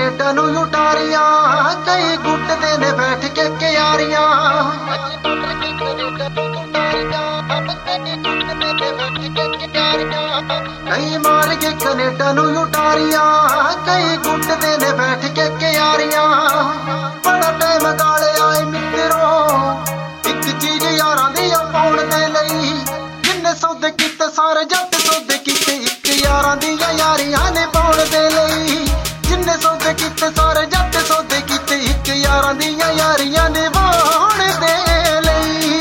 Canada ਨੂੰ ਉਟਾਰੀਆਂ, ਕਈ ਗੁੱਟਦੇ ਨੇ ਬੈਠ ਕੇ ਕਿਆਰੀਆਂ। ਕਈ ਮਾਰ ਕੇ ਕੈਨੇਡਾ ਨੂੰ ਉਟਾਰੀਆਂ, ਕਈ ਗੁੱਟਦੇ ਨੇ ਬੈਠ ਕੇ ਕਿਆਰੀਆਂ। ਬੜਾ ਟਾਈਮ ਗਾਲਿਆ ਏ ਮਿੱਤਰੋ, ਇੱਕ ਚੀਜ਼ ਯਾਰਾਂ ਦੀ ਪਾਉਣ ਦੇ ਲਈ। ਜਿੰਨੇ ਸੌਦੇ ਕੀਤੇ ਸਾਰੇ ਜੱਟ ਸੌਦੇ ਕੀਤੇ, ਇੱਕ ਯਾਰਾਂ ਦੀਆਂ ਯਾਰੀਆਂ ਨੇ ਪਾਉਣ ਦੇ ਲਈ। ਜਿੰਨੇ ਸੌਦੇ ਕੀਤੇ ਸਾਰੇ ਜੱਟ ਸੌਦੇ ਕੀਤੇ, ਇੱਕ ਯਾਰਾਂ ਦੀਆਂ ਯਾਰੀਆਂ ਨੇ ਪਾਉਣ ਦੇ ਲਈ।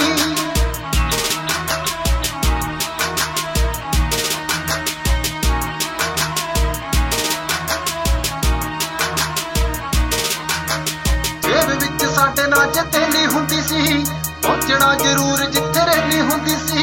ਜੇਬ ਵਿੱਚ ਸਾਡੇ ਨਾਲ ਜਿੱਥੇ ਨਹੀਂ ਹੁੰਦੀ ਸੀ, ਪਹੁੰਚਣਾ ਜ਼ਰੂਰ ਜਿੱਥੇ ਰਹਿਣੀ ਹੁੰਦੀ ਸੀ।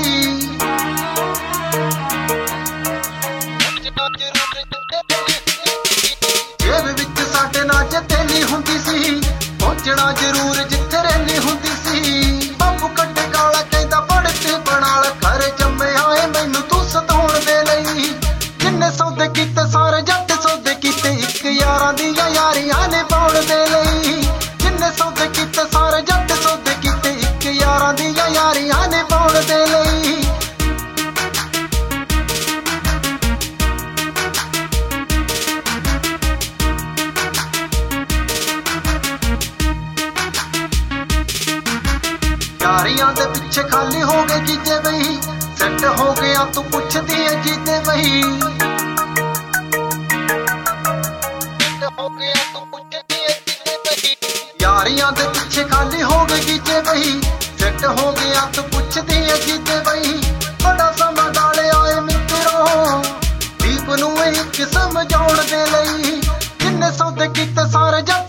ਜੇਬ ਵਿੱਚ ਸਾਡੇ ਨਾਲ ਜਿੱਥੇ ਨਹੀਂ ਹੁੰਦੀ ਸੀ, ਪਹੁੰਚਣਾ ਜ਼ਰੂਰ ਜਿੱਥੇ ਰਹਿਣੀ ਹੁੰਦੀ ਸੀ। ਬਾਪੂ ਕੱਟੇ ਕਾਲਾ ਕਹਿੰਦਾ ਪੜ੍ਹ ਤੇ ਬਣਾ ਲੈ ਘਰ ਜੰਮਿਆ ਏ ਮੈਨੂੰ ਤੂੰ ਸਤਾਉਣ ਦੇ ਲਈ। ਜਿੰਨੇ ਸੌਦੇ ਕੀਤੇ ਸਾਰੇ ਜੱਟ ਸੌਦੇ ਕੀਤੇ, ਇੱਕ ਯਾਰਾਂ ਦੀਆਂ ਯਾਰੀਆਂ ਨੇ ਪਾਉਣ ਦੇ ਲਈ। ਜਿੰਨੇ ਸੌਦੇ ਕੀਤੇ ਸਾਰੇ ਜੱਟ ਸੌਦੇ ਕੀਤੇ, ਇੱਕ ਯਾਰਾਂ ਦੀਆਂ ਯਾਰੀਆਂ ਨੇ ਪਾਉਣ ਦੇ ਲਈ। ਯਾਰੀਆਂ ਦੇ ਪਿੱਛੇ ਖਾਲੀ ਹੋ ਗਏ ਜੀਜੇ ਬਈ, ਸੈੱਟ ਹੋ ਗਿਆ ਤੂੰ ਪੁੱਛਦੀ ਏ ਜੀਜੇ ਬਈ। ਯਾਰੀਆਂ ਦੇ ਪਿੱਛੇ ਖਾਲੀ ਹੋ ਗਏ ਜੀਜੇ ਬਈ, ਸੈੱਟ ਹੋ ਗਿਆ ਤੂੰ ਪੁੱਛਦੀ ਏ ਜੀਜੇ ਬਈ। ਬੜਾ ਸਮਾਂ ਡਾਲਿਆ ਏ ਮਿੱਤਰੋ, ਦੀਪ ਨੂੰ ਇੱਕ ਸਮਝਾਉਣ ਦੇ ਲਈ। ਜਿੰਨੇ ਸੌਦੇ ਕੀਤੇ ਸਾਰੇ ਜੱਟ